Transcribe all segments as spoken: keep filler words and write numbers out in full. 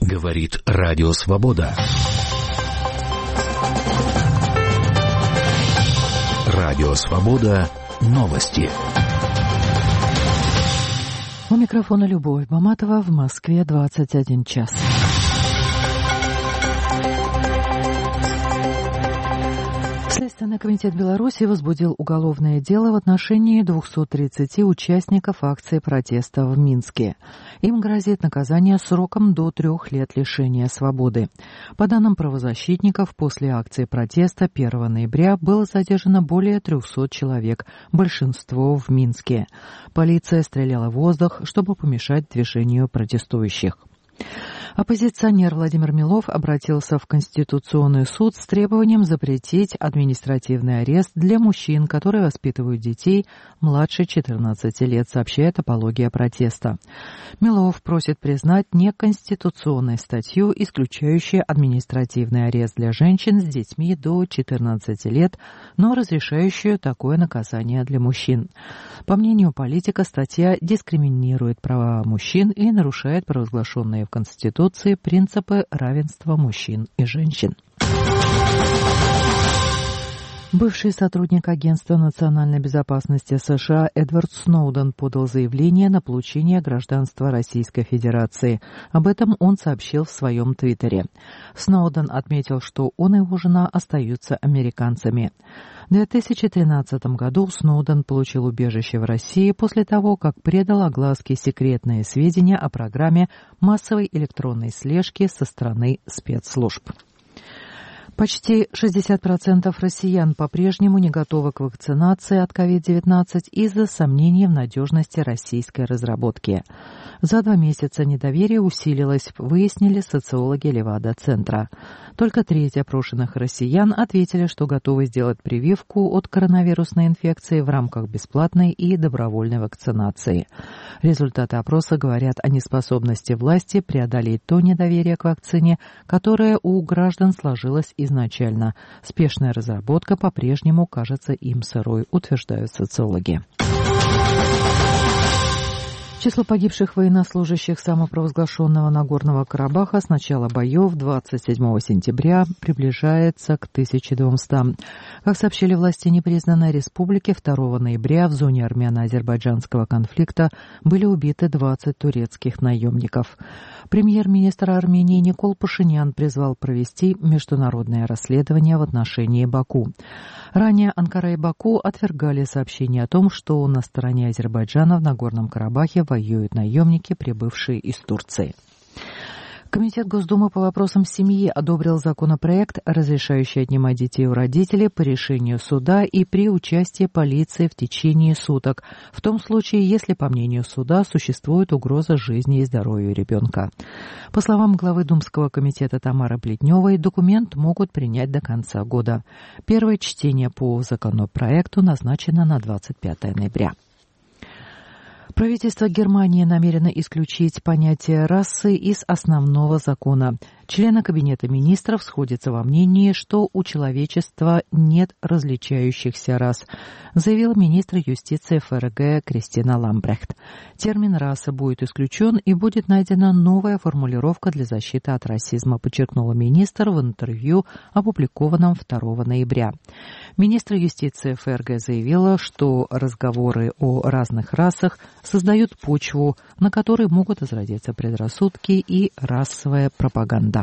Говорит Радио Свобода. Радио Свобода. Новости. У микрофона Любовь Баматова, в Москве двадцать один час. Следственный комитет Беларуси возбудил уголовное дело в отношении двухсот тридцати участников акции протеста в Минске. Им грозит наказание сроком до трех лет лишения свободы. По данным правозащитников, после акции протеста первого ноября было задержано более трехсот человек, большинство в Минске. Полиция стреляла в воздух, чтобы помешать движению протестующих. Оппозиционер Владимир Милов обратился в Конституционный суд с требованием запретить административный арест для мужчин, которые воспитывают детей младше четырнадцати лет, сообщает «Апология протеста». Милов просит признать неконституционной статью, исключающую административный арест для женщин с детьми до четырнадцати лет, но разрешающую такое наказание для мужчин. По мнению политика, статья дискриминирует права мужчин и нарушает провозглашенные в Конституции принципы равенства мужчин и женщин. Бывший сотрудник Агентства национальной безопасности США Эдвард Сноуден подал заявление на получение гражданства Российской Федерации. Об этом он сообщил в своем твиттере. Сноуден отметил, что он и его жена остаются американцами. В две тысячи тринадцатом году Сноуден получил убежище в России после того, как предал огласке секретные сведения о программе массовой электронной слежки со стороны спецслужб. Почти шестьдесят процентов россиян по-прежнему не готовы к вакцинации от ковид девятнадцать из-за сомнений в надежности российской разработки. За два месяца недоверие усилилось, выяснили социологи Левада-центра. Только треть опрошенных россиян ответили, что готовы сделать прививку от коронавирусной инфекции в рамках бесплатной и добровольной вакцинации. Результаты опроса говорят о неспособности власти преодолеть то недоверие к вакцине, которое у граждан сложилось изначально. Спешная разработка по-прежнему кажется им сырой, утверждают социологи. Число погибших военнослужащих самопровозглашенного Нагорного Карабаха с начала боев двадцать седьмого сентября приближается к тысяче двумстам. Как сообщили власти непризнанной республики, второго ноября в зоне армяно-азербайджанского конфликта были убиты двадцать турецких наемников. Премьер-министр Армении Никол Пашинян призвал провести международное расследование в отношении Баку. Ранее Анкара и Баку отвергали сообщение о том, что на стороне Азербайджана в Нагорном Карабахе воюют наемники, прибывшие из Турции. Комитет Госдумы по вопросам семьи одобрил законопроект, разрешающий отнимать детей у родителей по решению суда и при участии полиции в течение суток, в том случае, если, по мнению суда, существует угроза жизни и здоровью ребенка. По словам главы Думского комитета Тамары Плетневой, документ могут принять до конца года. Первое чтение по законопроекту назначено на двадцать пятое ноября. Правительство Германии намерено исключить понятие расы из основного закона. Члены Кабинета министров сходятся во мнении, что у человечества нет различающихся рас, заявил министр юстиции ФРГ Кристина Ламбрехт. Термин «раса» будет исключен и будет найдена новая формулировка для защиты от расизма, подчеркнула министр в интервью, опубликованном второго ноября. Министр юстиции ФРГ заявила, что разговоры о разных расах создают почву, на которой могут возродиться предрассудки и расовая пропаганда.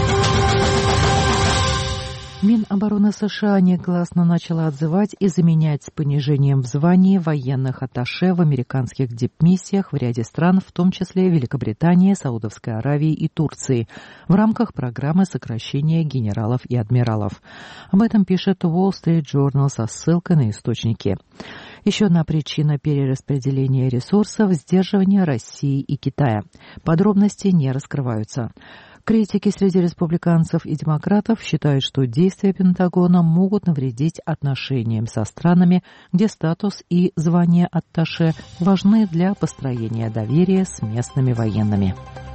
Минобороны США негласно начала отзывать и заменять с понижением в звании военных атташе в американских дипмиссиях в ряде стран, в том числе Великобритании, Саудовской Аравии и Турции, в рамках программы сокращения генералов и адмиралов. Об этом пишет Wall Street Journal со ссылкой на источники. Еще одна причина перераспределения ресурсов – сдерживание России и Китая. Подробности не раскрываются. Критики среди республиканцев и демократов считают, что действия Пентагона могут навредить отношениям со странами, где статус и звание атташе важны для построения доверия с местными военными.